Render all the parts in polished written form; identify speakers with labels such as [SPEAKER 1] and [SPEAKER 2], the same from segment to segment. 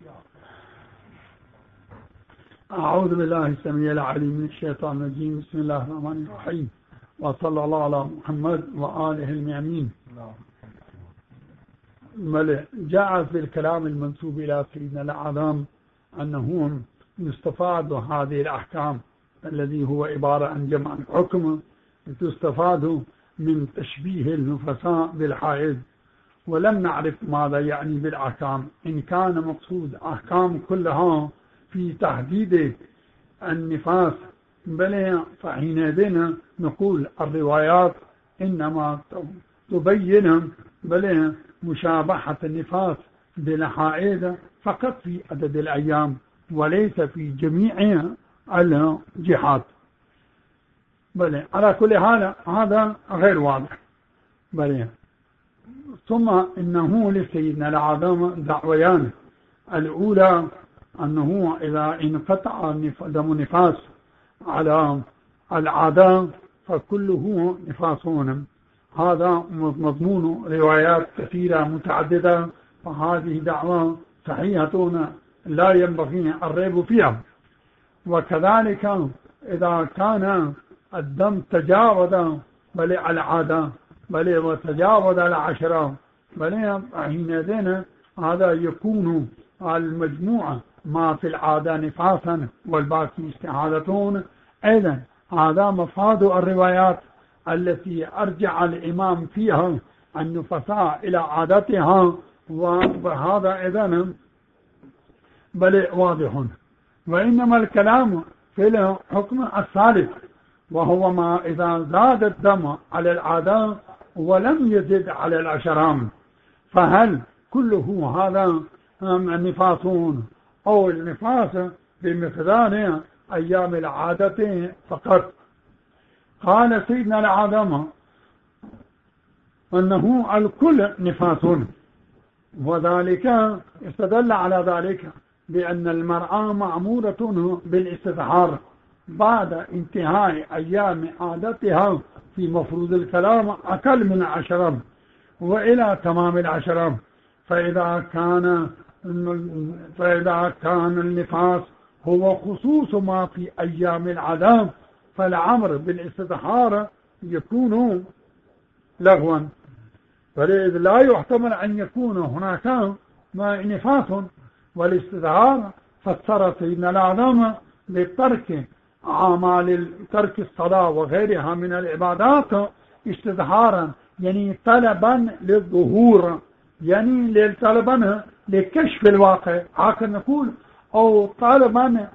[SPEAKER 1] أعوذ بالله السميع العليم من الشيطان الرجيم. بسم الله الرحمن الرحيم، وصلى الله على محمد وآله الميامين. جاء في الكلام المنسوب إلى سيدنا الأعظم أنه يستفاد هذه الأحكام الذي هو عبارة عن جمع الحكم، تستفاد من تشبيه النفساء بالحائض، ولم نعرف ماذا يعني بالأحكام. إن كان مقصود أحكام كلها في تحديد النفاس بل فحينئذ نقول الروايات إنما تبين بل مشابهة النفاس بالحائض فقط في عدد الأيام وليس في جميع الجهات. بل على كل حال هذا غير واضح. بل ثم إنه لسيدنا الأعظم دعويان. الأولى أنه إذا انقطع دم نفاس على العادة فكله نفاسون. هذا مضمون روايات كثيرة متعددة، فهذه دعوة صحيحة لا ينبغي الريب فيها. وكذلك إذا كان الدم تجاوز بل العادة بل وتجاوز العشرة بل حينئذ هذا يكون المجموعة ما في العادة نفاسا والباقي استحاضتون. أيضا هذا مفاد الروايات التي أرجع الإمام فيها النفساء إلى عادتها، وهذا إذن بل واضح. وإنما الكلام في الحكم الثالث وهو ما إذا زاد الدم على العادة ولم يزد على العشرام، فهل كله هذا النفاسون أو النفاس بمقدار أيام العادة فقط؟ قال سيدنا الأعظم أنه الكل نفاسون، وذلك استدل على ذلك بأن المرأة مأمورة بالاستظهار بعد انتهاء أيام عادتها في مفروض الكلام أقل من 10 وإلى تمام 10. فإذا كان النفاس هو خصوص ما في أيام العادة فالأمر بالاستظهار يكون لغوا، فلذا لا يحتمل أن يكون هناك نفاس. والاستظهار فسر سيدنا الأعظم لترك أعمال ترك الصلاة وغيرها من العبادات استظهارا، يعني طلبا للظهور، يعني طلبا لكشف الواقع هكذا نقول، أو طلبا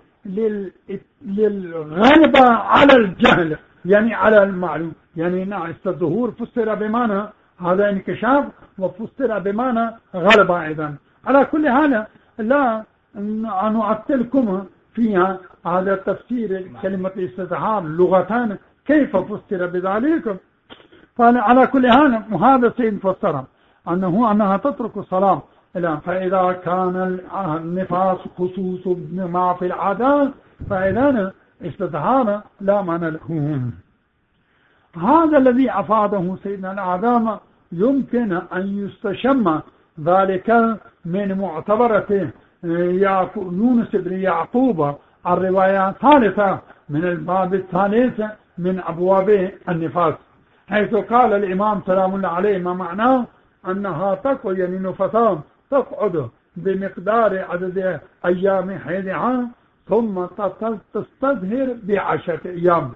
[SPEAKER 1] للغلبة على الجهل، يعني على المعلوم. يعني الظهور فسر بمعنى هذا انكشاف وفسر بمعنى غلبة. أيضا على كل حال لا نعطلكم فيها هذا تفسير كلمة استظهار لغتان كيف فسر بذلك. فعلى كل حال هذا سيد فسر أنها تترك الصلاة فإذا كان النفاس خصوص ما في العادة فإذا استظهار لا معنى له. هذا الذي أفاده سيدنا الأعظم يمكن أن يستشم ذلك من معتبرة يونس بن يعقوب الرواية الثالثة من الباب الثالث من أبواب النفاس، حيث قال الإمام سلام الله عليه ما معناه أنها تقعد يعني نفسان تقعد بمقدار عدد أيام حيضها ثم تستظهر ب10 أيام.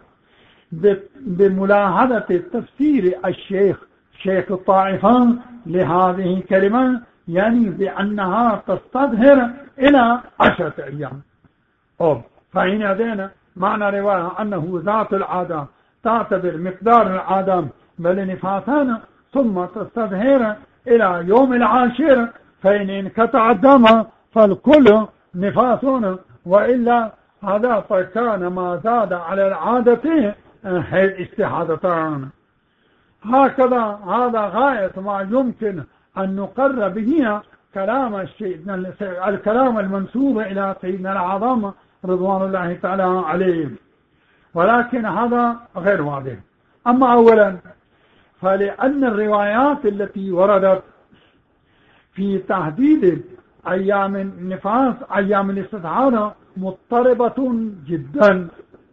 [SPEAKER 1] بملاحظة تفسير شيخ الطائفة لهذه الكلمة يعني بأنها تستظهر إلى 10 أيام. فإن هذين معنى رواية أنه ذات العادة تعتبر مقدار العادة بل نفاسان ثم تستظهر إلى يوم 10، فإن انقطع الدم فالكل نفاسون، وإلا هذا فكان ما زاد على العادة استحاضتان. هكذا هذا غاية ما يمكن أن نقر به الكلام المنسوب إلى سيدنا الأعظم رضوان الله تعالى عليه، ولكن هذا غير واضح. أما أولا فلأن الروايات التي وردت في تحديد أيام النفاس أيام الاستدهار مضطربة جدا،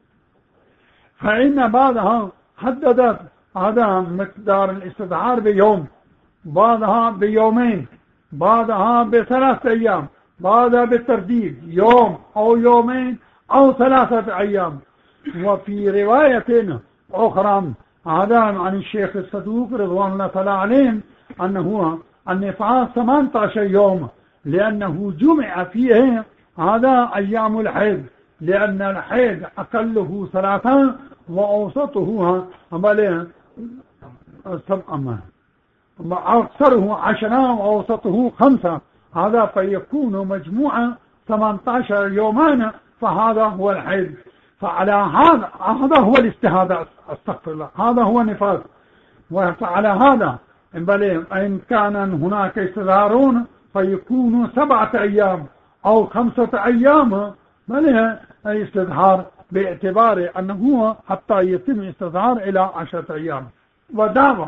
[SPEAKER 1] فإن بعضها حددت هذا مقدار الاستدهار بيوم، بعضها بيومين، بعضها ب3 أيام، بعضها بالترديد يوم أو يومين أو 3 أيام. وفي رواية أخرى هذا عن الشيخ الصدوق رضوان الله تعالى عليه أنه النفاس 18 يوم، لأنه جمع فيه هذا أيام الحيض، لأن الحيض أقله 3 وأوسطه أكثره 10 وأوسطه 5، هذا فيكون مجموعة 18 يوما، فهذا هو الحيض. فعلى هذا هو الاستهادة، استغفر الله، هذا هو النفاس. فعلى هذا إن كان هناك استدهارون فيكون 7 أيام أو 5 أيام استدهار، باعتبار أنه حتى يتم استدهار إلى 10 أيام. ودعوى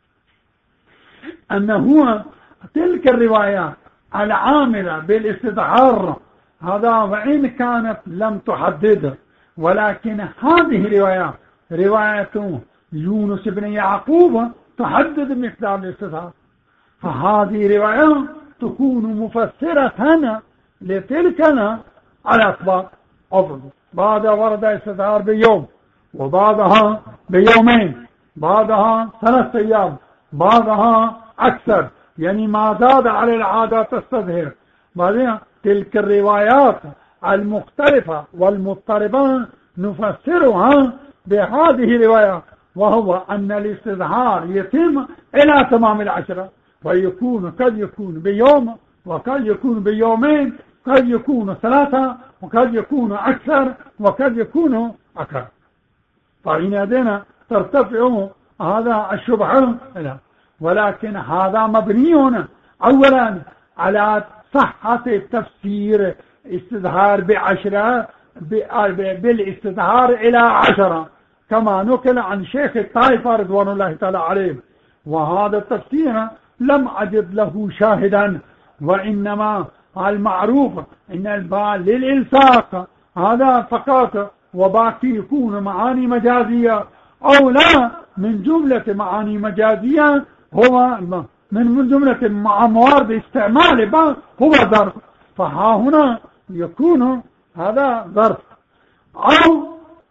[SPEAKER 1] أنه تلك الروايات العاملة بالاستدهار هذا وإن كانت لم تحدد، ولكن هذه رواية يونس بن يعقوب تحدد مقدار الاستدهار، فهذه رواية تكون مفسرة لتلك الأسباب. بعضها ورد استدهار بيوم، وبعضها بيومين، بعضها 3 أيام، بعضها أكثر، يعني ما زاد على العادة تستظهر. بعدين تلك الروايات المختلفة والمضطربة نفسرها بهذه الرواية، وهو أن الاستدهار يتم إلى تمام 10، فيكون قد يكون بيوم، وقد يكون بيومين، قد يكون 3، وقد يكون أكثر، وقد يكون أكثر. فحينئذ ترتفع هذا الشبهة، ولكن هذا مبني أولا على صحة تفسير استدهار ب10 بالاستدهار إلى 10، كما نقل عن شيخ الطائفة رضوان الله تعالى عليه. وهذا التفسير لم أجد له شاهدا، وإنما المعروف إن الباء للإلصاق هذا فقط، وباقي يكون معاني مجازية أو لا من جملة معاني مجازية، هو من جملة موارد استعمال باء هو ظرف، فها هنا يكون هذا ظرف أو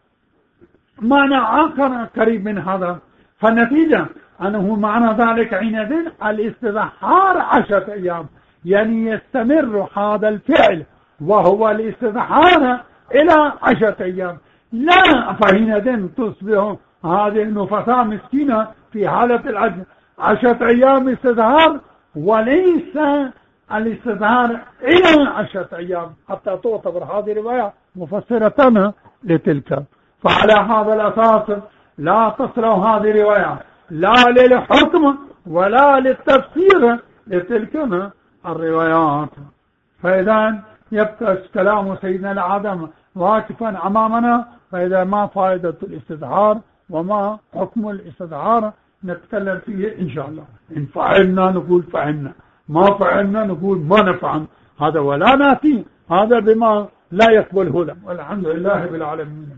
[SPEAKER 1] معنى آخر قريب من هذا. فالنتيجة أنه معنى ذلك حينئذ الاستدهار 10 أيام، يعني يستمر هذا الفعل وهو الاستدهار إلى 10 أيام، لا فحينئذ تصبح هذه النفساء مسكينة في حالة العجز 10 أيام استدهار، وليس الاستدهار إلى 10 أيام، حتى تعتبر هذه الرواية مفسرة لتلك. فعلى هذا الأساس لا تصل هذه الرواية لا للحكم ولا للتفسير لتلك الروايات. فإذا يبقى كلام سيدنا العدم واقفا أمامنا، فإذا ما فائدة الاستدهار وما حكم الاستدهار نتكلم فيه إن شاء الله. إن فعلنا نقول فعلنا، ما فعلنا نقول ما نفعل، هذا ولا ناتي، هذا بما لا يقبل هدى. والحمد لله بالعالمين.